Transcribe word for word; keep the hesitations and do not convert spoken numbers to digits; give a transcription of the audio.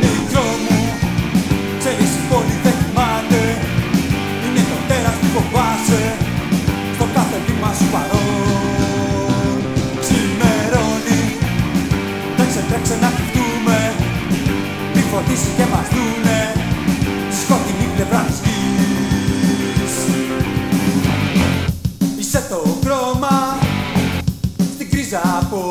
μικρό μου, ξέρεις η πόλη δεν κοιμάται. Είναι το τέρας που φοβάσαι, στο κάθε βήμα σου παρόν. Ξημερώνει, τρέξε τρέξε να κρυφτούμε, μη φωτίσει και μας δούνε στη σκοτεινή πλευρά της γης. Είσαι το χρώμα στην κρίζα από